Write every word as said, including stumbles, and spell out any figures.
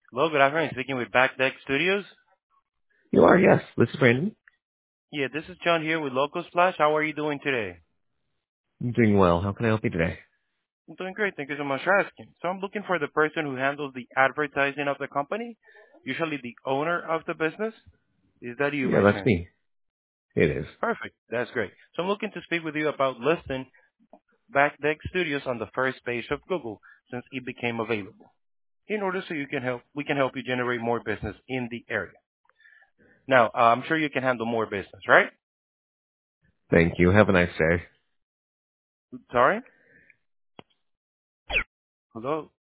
Hello, good afternoon. Speaking with Backdeck Studios. You are, yes. This is Brandon. Yeah, this is John here with Local Splash. How are you doing today? I'm doing well. How can I help you today? I'm doing great. Thank you so much for asking. So I'm looking for the person who handles the advertising of the company, usually the owner of the business. Is that you Yeah, by that's chance? me. It is. Perfect. That's great. So I'm looking to speak with you about listing Backdeck Studios on the first page of Google since it became available. In order so you can help, we can help you generate more business in the area. Now, uh, I'm sure you can handle more business, right? Thank you. Have a nice day. Sorry? Hello?